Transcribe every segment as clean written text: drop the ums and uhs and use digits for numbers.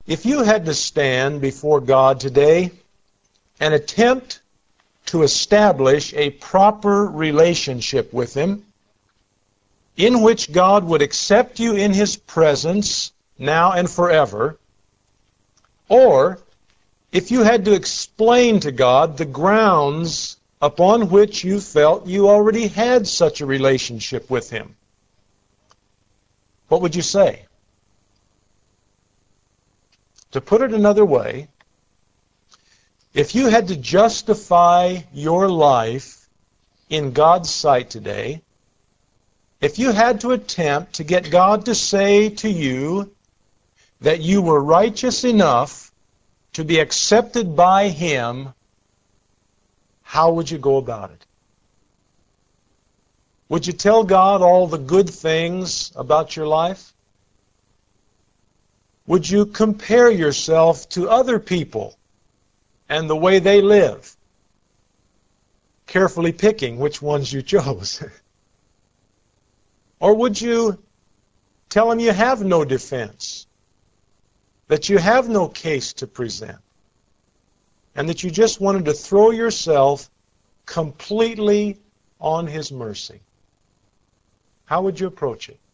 If you had to stand before God today and attempt to establish a proper relationship with Him, in which God would accept you in His presence now and forever, or if you had to explain to God the grounds upon which you felt you already had such a relationship with Him, what would you say? To put it another way, if you had to justify your life in God's sight today, if you had to attempt to get God to say to you that you were righteous enough to be accepted by Him, how would you go about it? Would you tell God all the good things about your life? Would you compare yourself to other people and the way they live, carefully picking which ones you chose? Or would you tell Him you have no defense, that you have no case to present, and that you just wanted to throw yourself completely on His mercy? How would you approach it?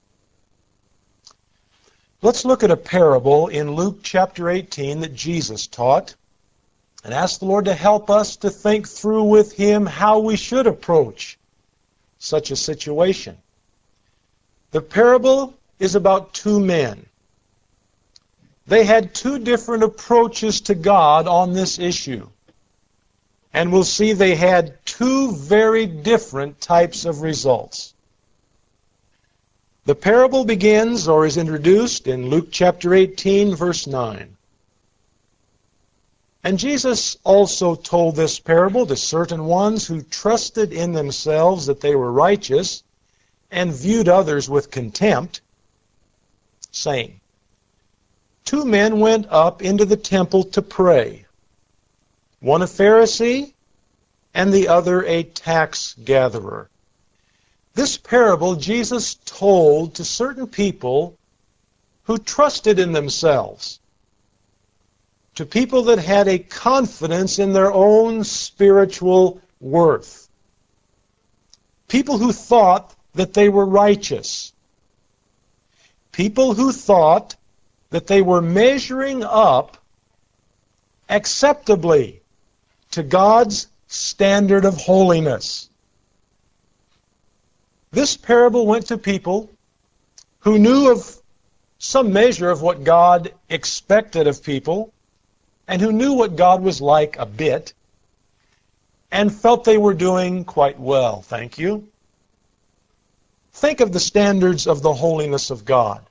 Let's look at a parable in Luke chapter 18 that Jesus taught and ask the Lord to help us to think through with Him how we should approach such a situation. The parable is about two men. They had two different approaches to God on this issue. And we'll see they had two very different types of results. The parable begins or is introduced in Luke chapter 18, verse 9. And Jesus also told this parable to certain ones who trusted in themselves that they were righteous and viewed others with contempt, saying, Two men went up into the temple to pray, one a Pharisee and the other a tax gatherer. This parable Jesus told to certain people who trusted in themselves, to people that had a confidence in their own spiritual worth, people who thought that they were righteous, people who thought that they were measuring up acceptably to God's standard of holiness. This parable went to people who knew of some measure of what God expected of people and who knew what God was like a bit and felt they were doing quite well, thank you. Think of the standards of the holiness of God.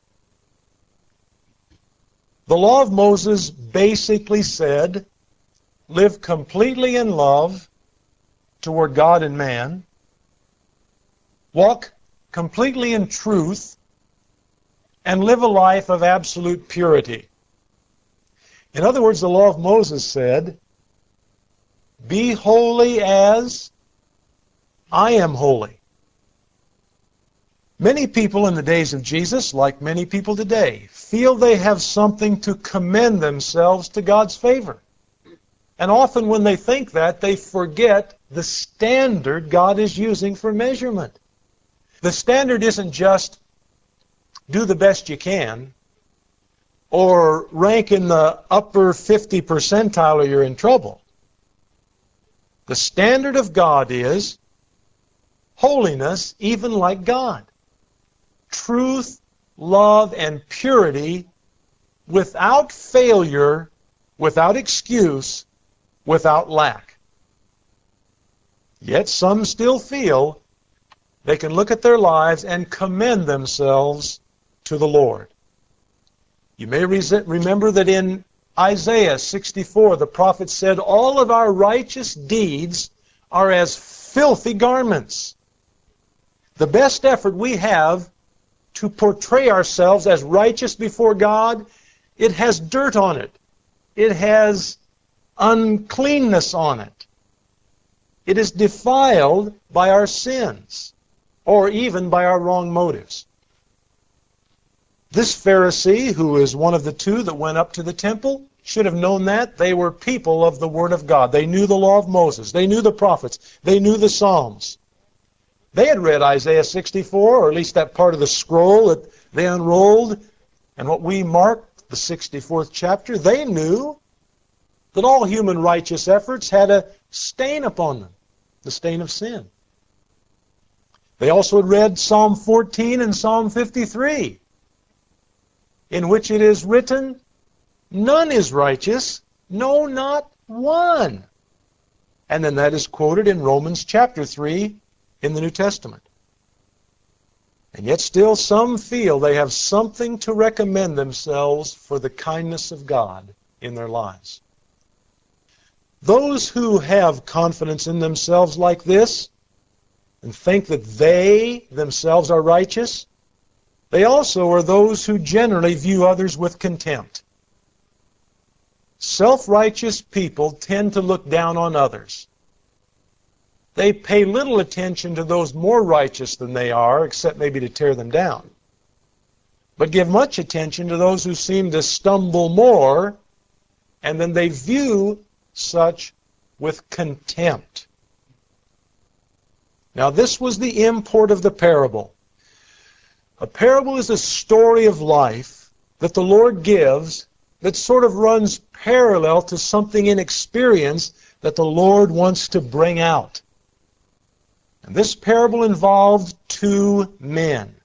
The law of Moses basically said, live completely in love toward God and man, walk completely in truth, and live a life of absolute purity. In other words, the law of Moses said, be holy as I am holy. Many people in the days of Jesus, like many people today, feel they have something to commend themselves to God's favor. And often when they think that, they forget the standard God is using for measurement. The standard isn't just do the best you can or rank in the upper 50 percentile or you're in trouble. The standard of God is holiness, even like God. Truth, love, and purity without failure, without excuse, without lack. Yet some still feel they can look at their lives and commend themselves to the Lord. You may remember that in Isaiah 64, the prophet said, all of our righteous deeds are as filthy garments. The best effort we have to portray ourselves as righteous before God, it has dirt on it. It has uncleanness on it. It is defiled by our sins, or even by our wrong motives. This Pharisee, who is one of the two that went up to the temple, should have known that. They were people of the Word of God. They knew the law of Moses. They knew the prophets. They knew the Psalms. They had read Isaiah 64, or at least that part of the scroll that they unrolled, and what we mark, the 64th chapter. They knew that all human righteous efforts had a stain upon them, the stain of sin. They also had read Psalm 14 and Psalm 53, in which it is written, "None is righteous, no, not one." And then that is quoted in Romans chapter 3 in the New Testament. And yet still some feel they have something to recommend themselves for the kindness of God in their lives. Those who have confidence in themselves like this and think that they themselves are righteous, they also are those who generally view others with contempt. Self-righteous people tend to look down on others. They pay little attention to those more righteous than they are, except maybe to tear them down, but give much attention to those who seem to stumble more, and then they view such with contempt. Now, this was the import of the parable. A parable is a story of life that the Lord gives that sort of runs parallel to something in experience that the Lord wants to bring out. And this parable involved two men.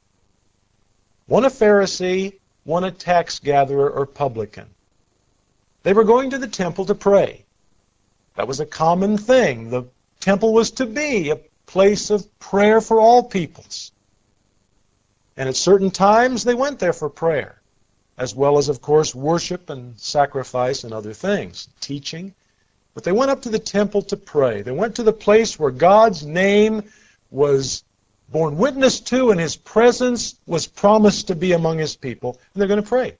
One a Pharisee, one a tax gatherer or publican. They were going to the temple to pray. That was a common thing. The temple was to be a place of prayer for all peoples. And at certain times they went there for prayer, as well as, of course, worship and sacrifice and other things, teaching. But they went up to the temple to pray. They went to the place where God's name was borne witness to and His presence was promised to be among His people. And they're going to pray.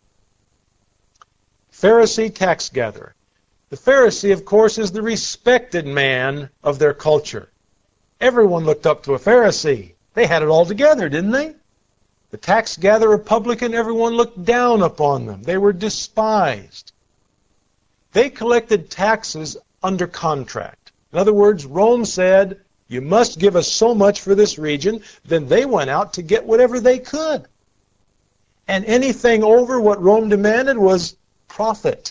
Pharisee, tax gatherer. The Pharisee, of course, is the respected man of their culture. Everyone looked up to a Pharisee. They had it all together, didn't they? The tax gatherer, publican, everyone looked down upon them. They were despised. They collected taxes under contract. In other words, Rome said, "You must give us so much for this region." Then they went out to get whatever they could. And anything over what Rome demanded was profit.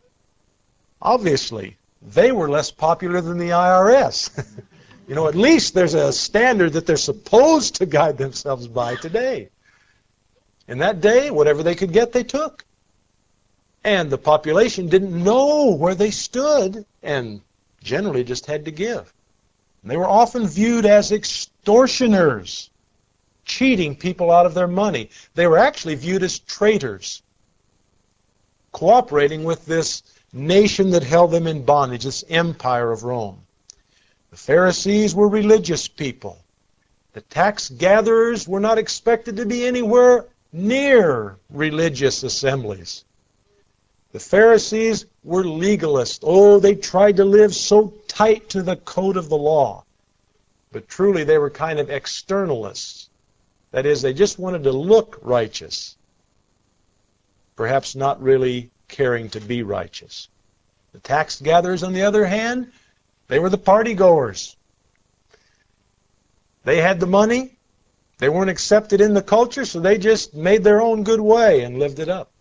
Obviously, they were less popular than the IRS. At least there's a standard that they're supposed to guide themselves by today. In that day, whatever they could get, they took. And the population didn't know where they stood and generally just had to give. And they were often viewed as extortioners, cheating people out of their money. They were actually viewed as traitors, cooperating with this nation that held them in bondage, this empire of Rome. The Pharisees were religious people. The tax gatherers were not expected to be anywhere near religious assemblies. The Pharisees were legalists. Oh, they tried to live so tight to the code of the law. But truly they were kind of externalists. That is, they just wanted to look righteous, perhaps not really caring to be righteous. The tax gatherers, on the other hand, they were the party goers. They had the money. They weren't accepted in the culture, so they just made their own good way and lived it up.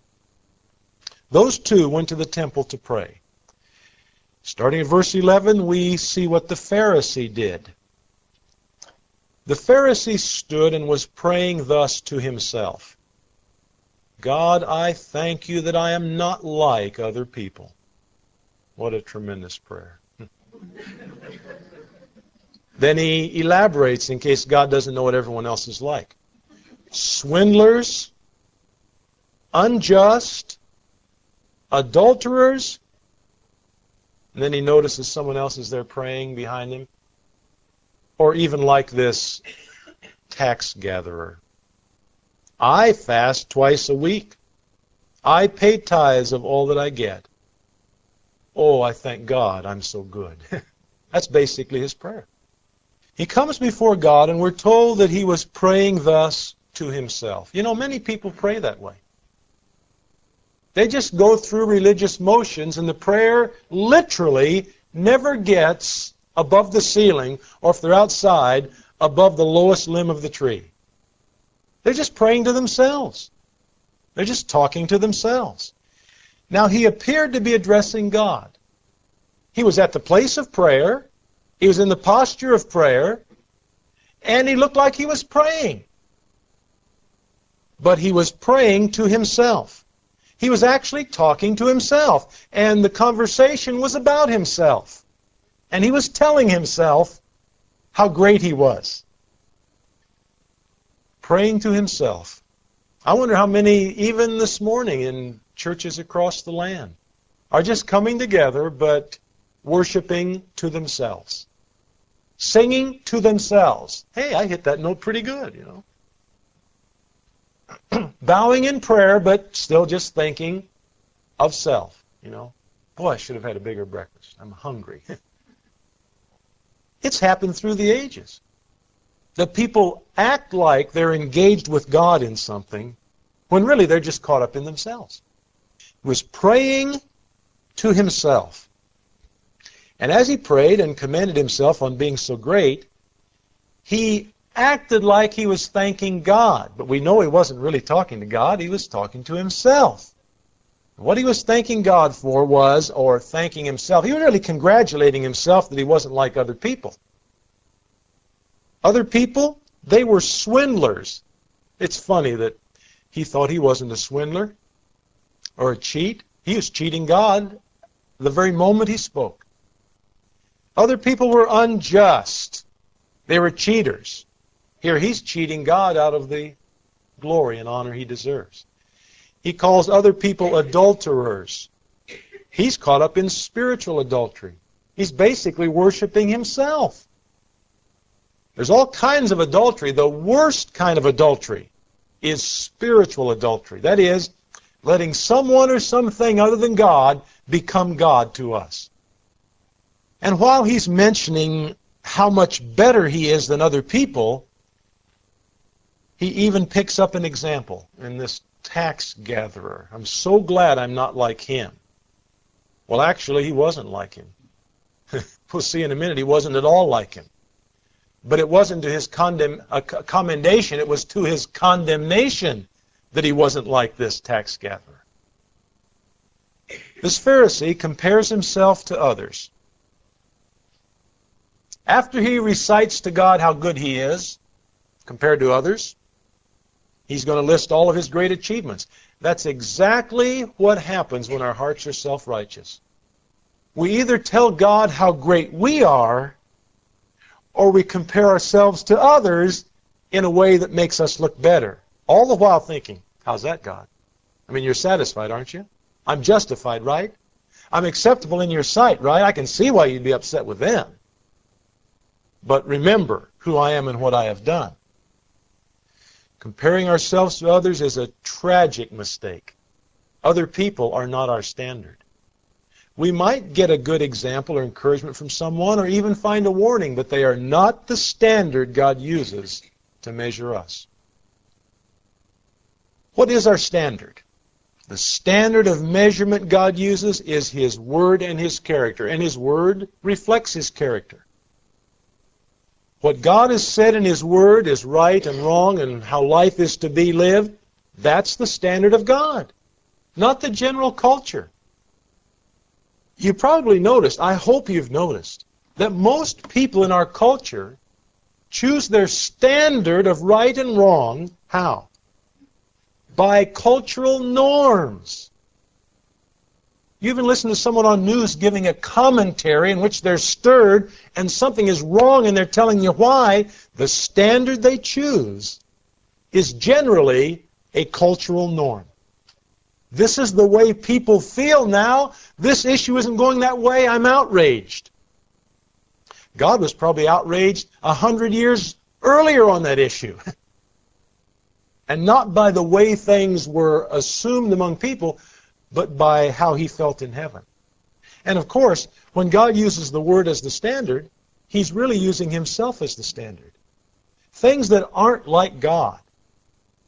Those two went to the temple to pray. Starting at verse 11, we see what the Pharisee did. The Pharisee stood and was praying thus to himself, "God, I thank you that I am not like other people." What a tremendous prayer. Then he elaborates in case God doesn't know what everyone else is like. Swindlers, unjust, adulterers. And then he notices someone else is there praying behind him. Or even like this tax gatherer. I fast twice a week. I pay tithes of all that I get. Oh, I thank God I'm so good. That's basically his prayer. He comes before God, and we're told that he was praying thus to himself. You know, many people pray that way. They just go through religious motions, and the prayer literally never gets above the ceiling, or if they're outside, above the lowest limb of the tree. They're just praying to themselves. They're just talking to themselves. Now, he appeared to be addressing God. He was at the place of prayer. He was in the posture of prayer. And he looked like he was praying. But he was praying to himself. He was actually talking to himself. And the conversation was about himself. And he was telling himself how great he was. Praying to himself. I wonder how many, even this morning in churches across the land, are just coming together but worshiping to themselves. Singing to themselves. Hey, I hit that note pretty good, you know. Bowing in prayer, but still just thinking of self, you know. Boy, I should have had a bigger breakfast. I'm hungry. It's happened through the ages. The people act like they're engaged with God in something when really they're just caught up in themselves. He was praying to himself. And as he prayed and commended himself on being so great, he acted like he was thanking God. But we know he wasn't really talking to God. He was talking to himself. What he was thanking God for was, or thanking himself, he was really congratulating himself that he wasn't like other people. Other people, they were swindlers. It's funny that he thought he wasn't a swindler or a cheat. He was cheating God the very moment he spoke. Other people were unjust. They were cheaters. Here he's cheating God out of the glory and honor he deserves. He calls other people adulterers. He's caught up in spiritual adultery. He's basically worshiping himself. There's all kinds of adultery. The worst kind of adultery is spiritual adultery. That is, letting someone or something other than God become God to us. And while he's mentioning how much better he is than other people, he even picks up an example in this tax gatherer. I'm so glad I'm not like him. Well, actually, he wasn't like him. We'll see in a minute, he wasn't at all like him. But it wasn't to his commendation, it was to his condemnation that he wasn't like this tax gatherer. This Pharisee compares himself to others. After he recites to God how good he is, compared to others, he's going to list all of his great achievements. That's exactly what happens when our hearts are self-righteous. We either tell God how great we are, or we compare ourselves to others in a way that makes us look better. All the while thinking, how's that, God? I mean, you're satisfied, aren't you? I'm justified, right? I'm acceptable in your sight, right? I can see why you'd be upset with them. But remember who I am and what I have done. Comparing ourselves to others is a tragic mistake. Other people are not our standard. We might get a good example or encouragement from someone or even find a warning, but they are not the standard God uses to measure us. What is our standard? The standard of measurement God uses is His Word and His character, and His Word reflects His character. What God has said in His Word is right and wrong and how life is to be lived. That's the standard of God, not the general culture. You probably noticed, I hope you've noticed, that most people in our culture choose their standard of right and wrong, how? By cultural norms. You even listen to someone on news giving a commentary in which they're stirred and something is wrong and they're telling you why. The standard they choose is generally a cultural norm. This is the way people feel now. This issue isn't going that way. I'm outraged. God was probably outraged 100 years earlier on that issue. And not by the way things were assumed among people, but by how He felt in heaven. And of course, when God uses the Word as the standard, He's really using Himself as the standard. Things that aren't like God,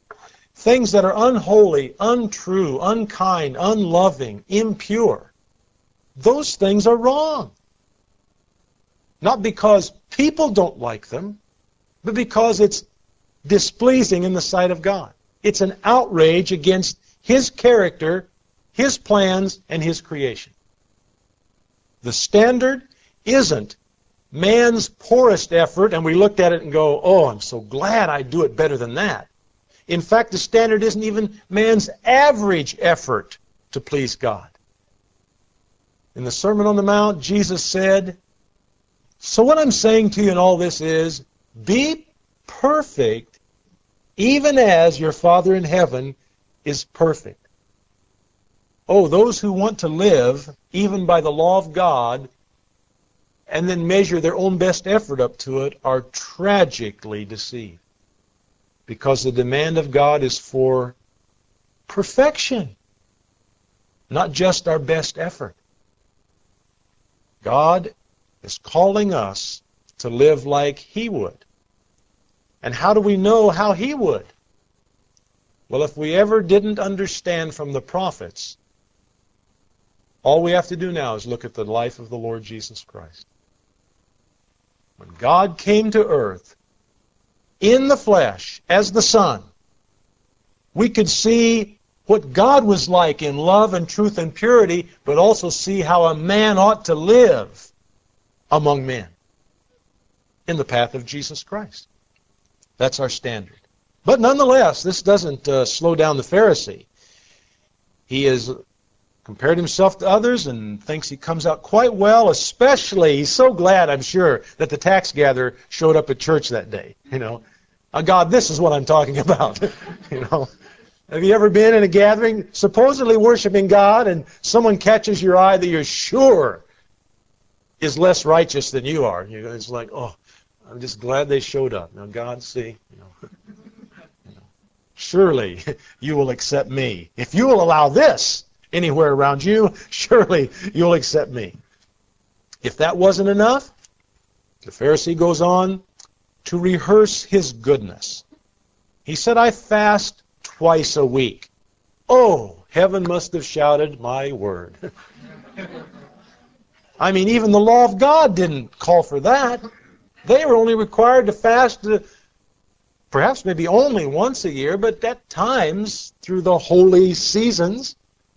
things that are unholy, untrue, unkind, unloving, impure, those things are wrong. Not because people don't like them, but because it's displeasing in the sight of God. It's an outrage against His character, His plans, and His creation. The standard isn't man's poorest effort, and we looked at it and go, oh, I'm so glad I do it better than that. In fact, the standard isn't even man's average effort to please God. In the Sermon on the Mount, Jesus said, so what I'm saying to you in all this is, be perfect even as your Father in heaven is perfect. Oh, those who want to live even by the law of God and then measure their own best effort up to it are tragically deceived. Because the demand of God is for perfection, not just our best effort. God is calling us to live like He would. And how do we know how He would? Well, if we ever didn't understand from the prophets, all we have to do now is look at the life of the Lord Jesus Christ. When God came to earth in the flesh as the Son, we could see what God was like in love and truth and purity, but also see how a man ought to live among men in the path of Jesus Christ. That's our standard. But nonetheless, this doesn't slow down the Pharisee. He has compared himself to others and thinks he comes out quite well, especially, he's so glad, I'm sure, that the tax gatherer showed up at church that day. God, this is what I'm talking about. Have you ever been in a gathering supposedly worshiping God and someone catches your eye that you're sure is less righteous than you are? It's like, oh, I'm just glad they showed up. Now, God, see, surely you will accept me. If you will allow this anywhere around you, surely you'll accept me. If that wasn't enough, the Pharisee goes on to rehearse his goodness. He said, I fast twice a week. Oh, heaven must have shouted, my word. I mean, even the law of God didn't call for that. They were only required to fast perhaps maybe only once a year, but at times through the holy seasons.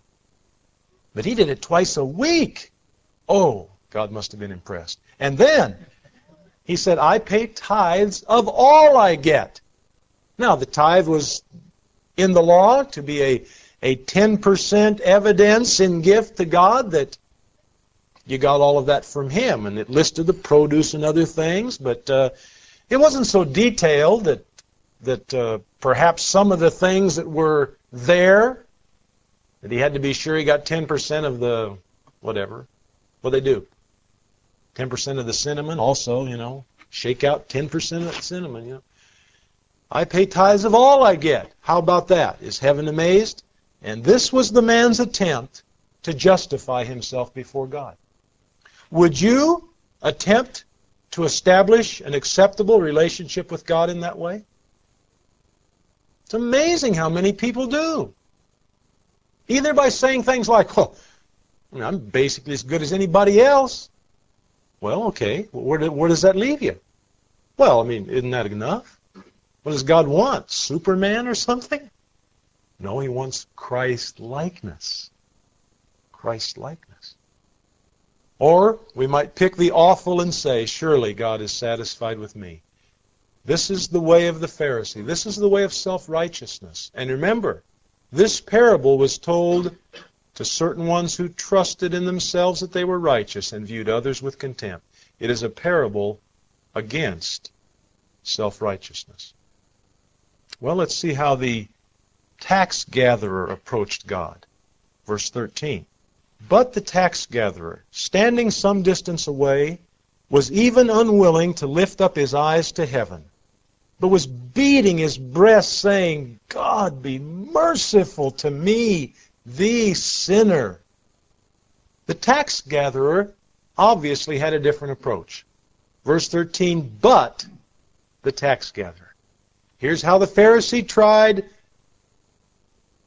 But he did it twice a week. Oh, God must have been impressed. And then he said, I pay tithes of all I get. Now, the tithe was in the law to be a 10% evidence in gift to God that you got all of that from Him. And it listed the produce and other things, but it wasn't so detailed that perhaps some of the things that were there, that he had to be sure he got 10% of the whatever. What'd they do? 10% of the cinnamon also, shake out 10% of that cinnamon, I pay tithes of all I get. How about that? Is heaven amazed? And this was the man's attempt to justify himself before God. Would you attempt to establish an acceptable relationship with God in that way? It's amazing how many people do. Either by saying things like, well, I'm basically as good as anybody else. Well, okay, where does that leave you? Well, isn't that enough? What does God want? Superman or something? No, He wants Christ-likeness. Christ-likeness. Or we might pick the awful and say, surely God is satisfied with me. This is the way of the Pharisee. This is the way of self-righteousness. And remember, this parable was told to certain ones who trusted in themselves that they were righteous and viewed others with contempt. It is a parable against self-righteousness. Well, let's see how the tax gatherer approached God. Verse 13. But the tax gatherer, standing some distance away, was even unwilling to lift up his eyes to heaven, but was beating his breast, saying, God, be merciful to me, the sinner. The tax gatherer obviously had a different approach. Verse 13, but the tax gatherer. Here's how the Pharisee tried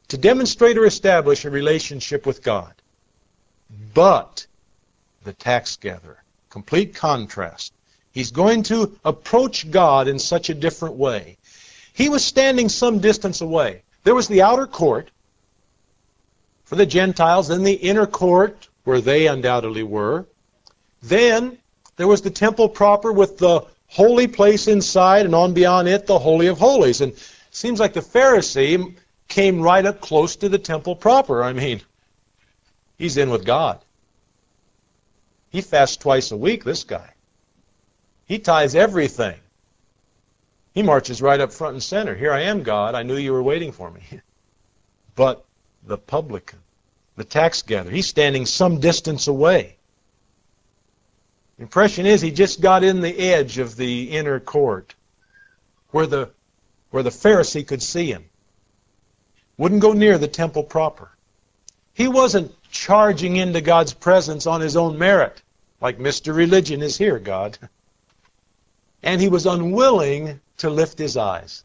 to demonstrate or establish a relationship with God. But the tax gatherer, complete contrast. He's going to approach God in such a different way. He was standing some distance away. There was the outer court for the Gentiles, then the inner court where they undoubtedly were. Then there was the temple proper with the holy place inside, and on beyond it, the Holy of Holies. And it seems like the Pharisee came right up close to the temple proper. I mean, he's in with God. He fasts twice a week, this guy. He tithes everything. He marches right up front and center. Here I am, God. I knew you were waiting for me. But the publican, the tax gatherer, he's standing some distance away. The impression is he just got in the edge of the inner court where the Pharisee could see him. Wouldn't go near the temple proper. He wasn't charging into God's presence on his own merit, like Mr. Religion is here, God. And he was unwilling to lift his eyes.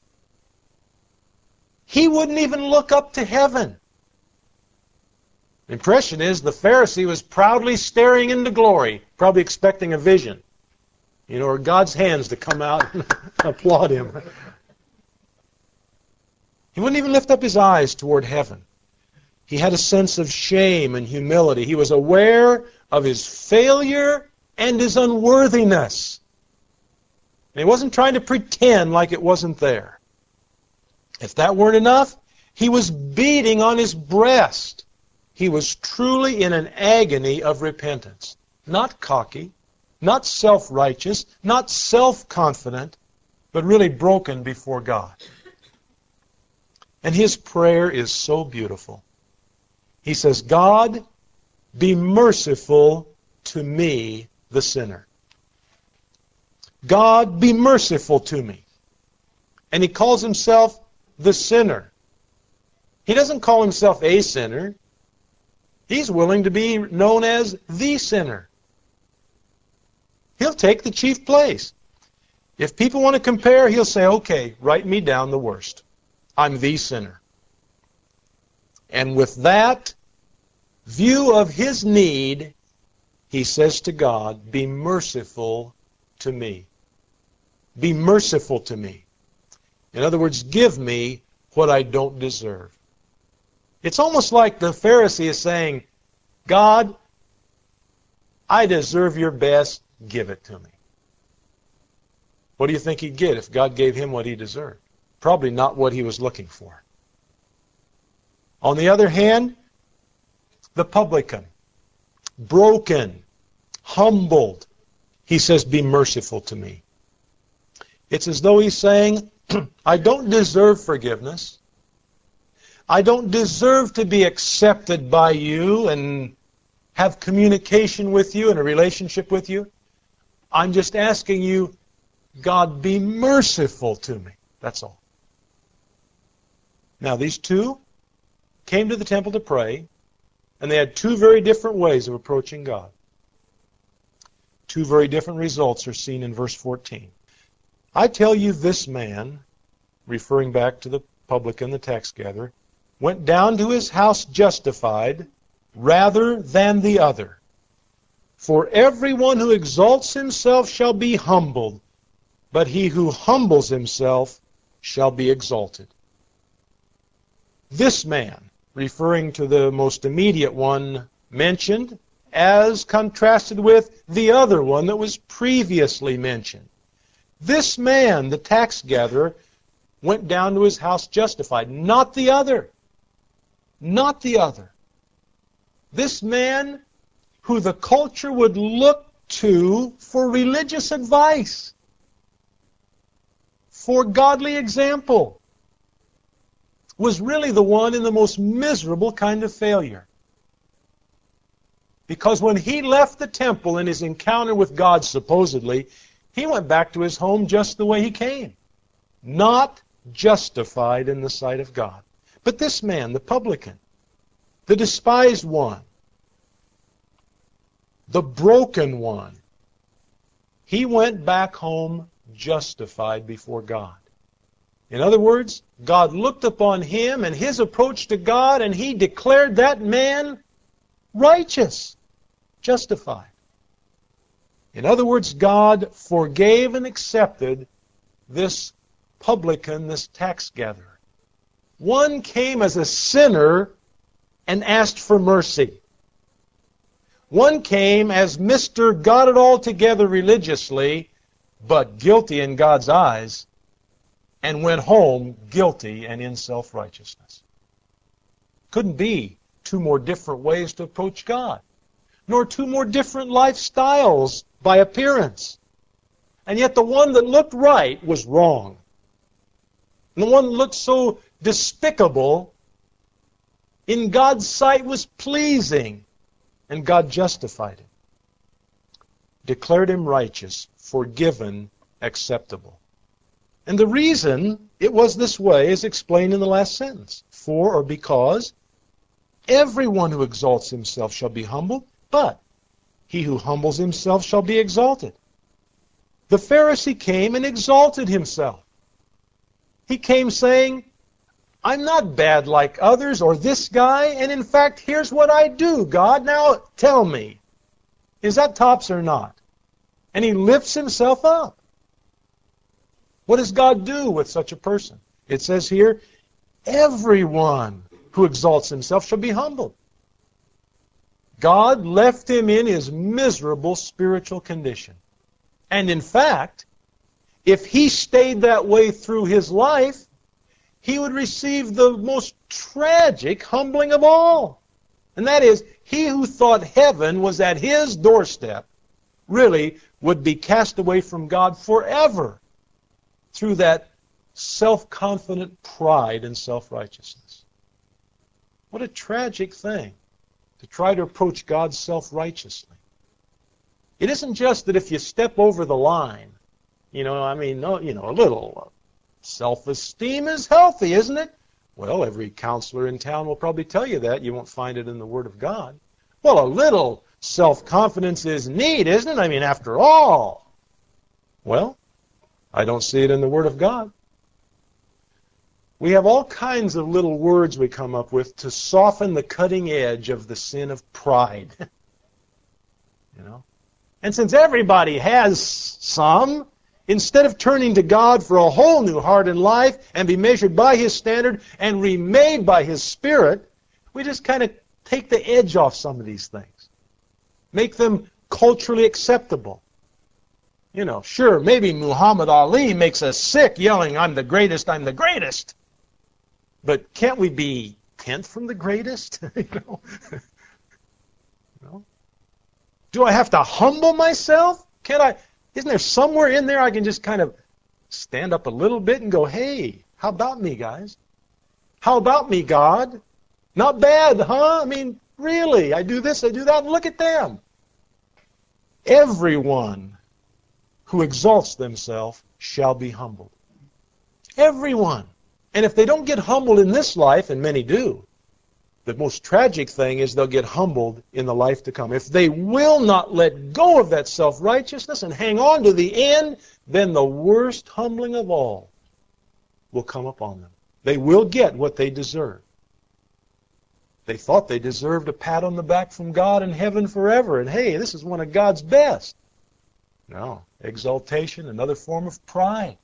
He wouldn't even look up to heaven. The impression is the Pharisee was proudly staring into glory, probably expecting a vision, or God's hands to come out and applaud him. He wouldn't even lift up his eyes toward heaven. He had a sense of shame and humility. He was aware of his failure and his unworthiness. And he wasn't trying to pretend like it wasn't there. If that weren't enough, he was beating on his breast. He was truly in an agony of repentance. Not cocky, not self-righteous, not self-confident, but really broken before God. And his prayer is so beautiful. He says, God, be merciful to me, the sinner. God, be merciful to me. And he calls himself the sinner. He doesn't call himself a sinner. He's willing to be known as the sinner. He'll take the chief place. If people want to compare, he'll say, okay, write me down the worst. I'm the sinner. And with that view of his need, he says to God, be merciful to me. Be merciful to me. In other words, give me what I don't deserve. It's almost like the Pharisee is saying, God, I deserve your best, give it to me. What do you think he'd get if God gave him what he deserved? Probably not what he was looking for. On the other hand, the publican, broken, humbled, he says, be merciful to me. It's as though he's saying, I don't deserve forgiveness. I don't deserve to be accepted by you and have communication with you and a relationship with you. I'm just asking you, God, be merciful to me. That's all. Now, these two came to the temple to pray, and they had two very different ways of approaching God. Two very different results are seen in verse 14. I tell you, this man, referring back to the publican, the tax gatherer, went down to his house justified rather than the other. For everyone who exalts himself shall be humbled, but he who humbles himself shall be exalted. This man, referring to the most immediate one mentioned, as contrasted with the other one that was previously mentioned. This man, the tax gatherer, went down to his house justified, not the other. Not the other. This man who the culture would look to for religious advice, for godly example, was really the one in the most miserable kind of failure. Because when he left the temple in his encounter with God, supposedly, he went back to his home just the way he came, not justified in the sight of God. But this man, the publican, the despised one, the broken one, he went back home justified before God. In other words, God looked upon him and his approach to God, and he declared that man righteous, justified. In other words, God forgave and accepted this publican, this tax gatherer. One came as a sinner and asked for mercy. One came as Mr. Got it all together religiously, but guilty in God's eyes, and went home guilty and in self-righteousness. Couldn't be two more different ways to approach God, nor two more different lifestyles by appearance. And yet the one that looked right was wrong. And the one that looked so despicable in God's sight was pleasing, and God justified him, declared him righteous, forgiven, acceptable. And the reason it was this way is explained in the last sentence. For, or because, everyone who exalts himself shall be humbled, but he who humbles himself shall be exalted. The Pharisee came and exalted himself. He came saying, I'm not bad like others or this guy, and in fact, here's what I do, God. Now tell me, is that tops or not? And he lifts himself up. What does God do with such a person? It says here, everyone who exalts himself shall be humbled. God left him in his miserable spiritual condition. And in fact, if he stayed that way through his life, he would receive the most tragic humbling of all. And that is, he who thought heaven was at his doorstep really would be cast away from God forever through that self-confident pride and self-righteousness. What a tragic thing to try to approach God self-righteously. It isn't just that if you step over the line, a little self-esteem is healthy, isn't it? Well, every counselor in town will probably tell you that. You won't find it in the Word of God. Well, a little self-confidence is neat, isn't it? After all. Well, I don't see it in the Word of God. We have all kinds of little words we come up with to soften the cutting edge of the sin of pride. And since everybody has some, instead of turning to God for a whole new heart and life and be measured by His standard and remade by His Spirit, we just kind of take the edge off some of these things. Make them culturally acceptable. Sure, maybe Muhammad Ali makes us sick yelling, I'm the greatest, I'm the greatest. But can't we be 10th from the greatest? Do I have to humble myself? Isn't there somewhere in there I can just kind of stand up a little bit and go, hey, how about me, guys? How about me, God? Not bad, huh? Really, I do this, I do that, and look at them. Everyone who exalts themselves shall be humbled. Everyone. And if they don't get humbled in this life, and many do, the most tragic thing is they'll get humbled in the life to come. If they will not let go of that self-righteousness and hang on to the end, then the worst humbling of all will come upon them. They will get what they deserve. They thought they deserved a pat on the back from God in heaven forever, and hey, this is one of God's best. No, exaltation, another form of pride.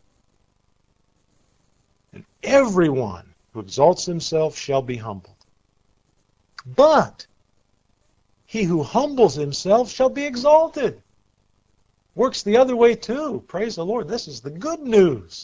And everyone who exalts himself shall be humbled. But he who humbles himself shall be exalted. Works the other way too. Praise the Lord. This is the good news.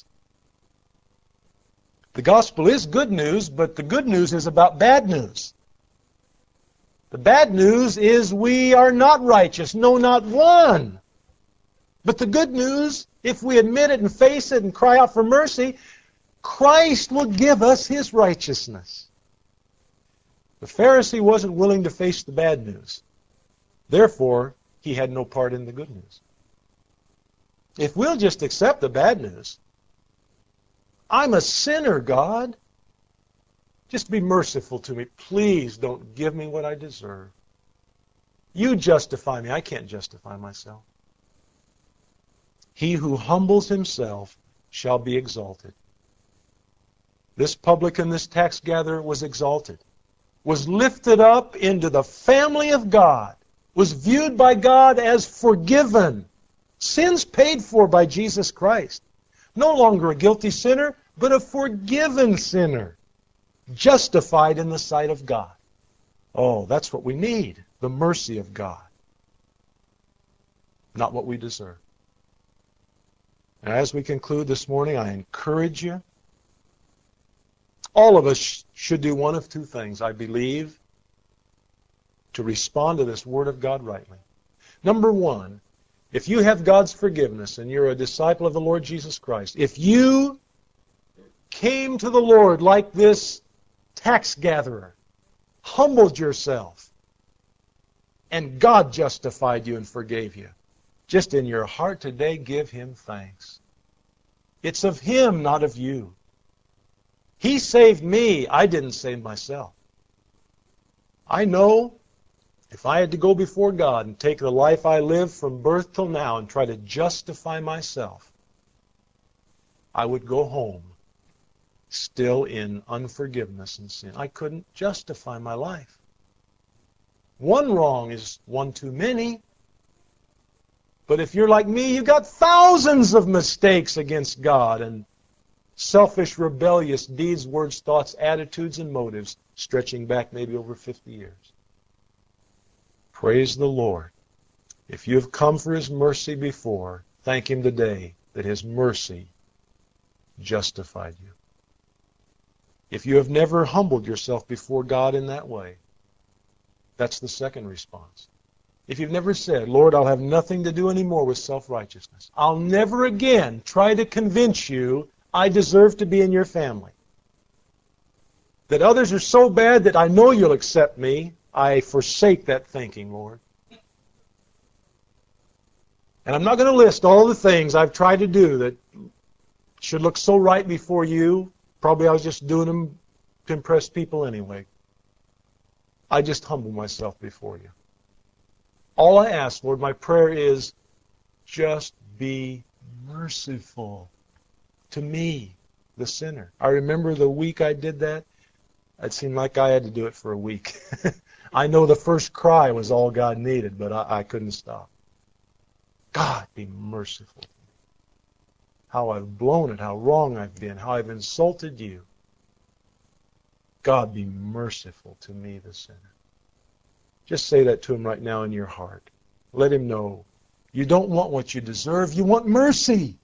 The gospel is good news, but the good news is about bad news. The bad news is we are not righteous. No, not one. But the good news, if we admit it and face it and cry out for mercy, Christ will give us His righteousness. The Pharisee wasn't willing to face the bad news. Therefore, he had no part in the good news. If we'll just accept the bad news, I'm a sinner, God. Just be merciful to me. Please don't give me what I deserve. You justify me. I can't justify myself. He who humbles himself shall be exalted. This publican, this tax gatherer, was exalted, was lifted up into the family of God, was viewed by God as forgiven, sins paid for by Jesus Christ. No longer a guilty sinner, but a forgiven sinner, justified in the sight of God. Oh, that's what we need, the mercy of God, not what we deserve. And as we conclude this morning, I encourage you, all of us should do one of two things, I believe, to respond to this Word of God rightly. Number one, if you have God's forgiveness and you're a disciple of the Lord Jesus Christ, if you came to the Lord like this tax gatherer, humbled yourself, and God justified you and forgave you, just in your heart today, give Him thanks. It's of Him, not of you. He saved me. I didn't save myself. I know if I had to go before God and take the life I lived from birth till now and try to justify myself, I would go home still in unforgiveness and sin. I couldn't justify my life. One wrong is one too many. But if you're like me, you've got thousands of mistakes against God and selfish, rebellious deeds, words, thoughts, attitudes, and motives stretching back maybe over 50 years. Praise the Lord. If you have come for His mercy before, thank Him today that His mercy justified you. If you have never humbled yourself before God in that way, that's the second response. If you've never said, Lord, I'll have nothing to do anymore with self-righteousness. I'll never again try to convince you I deserve to be in your family. That others are so bad that I know you'll accept me. I forsake that thinking, Lord. And I'm not going to list all the things I've tried to do that should look so right before you. Probably I was just doing them to impress people anyway. I just humble myself before you. All I ask, Lord, my prayer is just be merciful to me, the sinner. I remember the week I did that, it seemed like I had to do it for a week. I know the first cry was all God needed, but I couldn't stop. God, be merciful to me. How I've blown it, how wrong I've been, how I've insulted you. God, be merciful to me, the sinner. Just say that to Him right now in your heart. Let Him know you don't want what you deserve. You want mercy.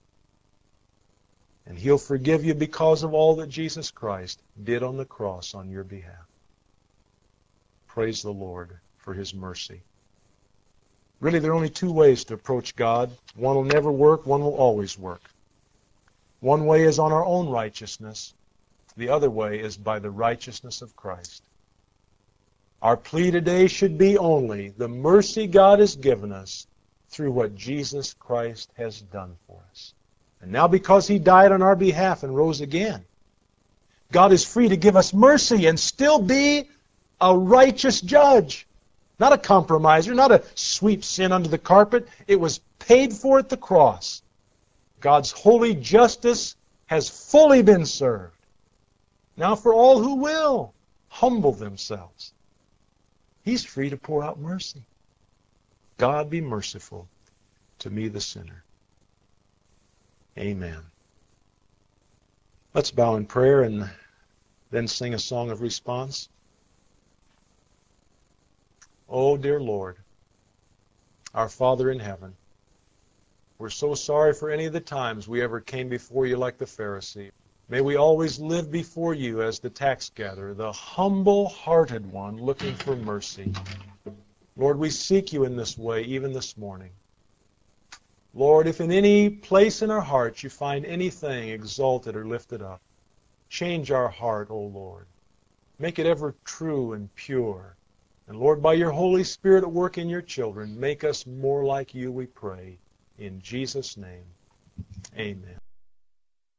And He'll forgive you because of all that Jesus Christ did on the cross on your behalf. Praise the Lord for His mercy. Really, there are only two ways to approach God. One will never work, one will always work. One way is on our own righteousness. The other way is by the righteousness of Christ. Our plea today should be only the mercy God has given us through what Jesus Christ has done for us. And now because He died on our behalf and rose again, God is free to give us mercy and still be a righteous judge. Not a compromiser, not a sweep sin under the carpet. It was paid for at the cross. God's holy justice has fully been served. Now for all who will humble themselves, He's free to pour out mercy. God, be merciful to me, the sinner. Amen. Let's bow in prayer and then sing a song of response. Oh, dear Lord, our Father in heaven, we're so sorry for any of the times we ever came before You like the Pharisee. May we always live before You as the tax gatherer, the humble-hearted one looking for mercy. Lord, we seek You in this way even this morning. Lord, if in any place in our hearts You find anything exalted or lifted up, change our heart, O Lord. Make it ever true and pure. And Lord, by Your Holy Spirit at work in Your children, make us more like You, we pray. In Jesus' name, amen.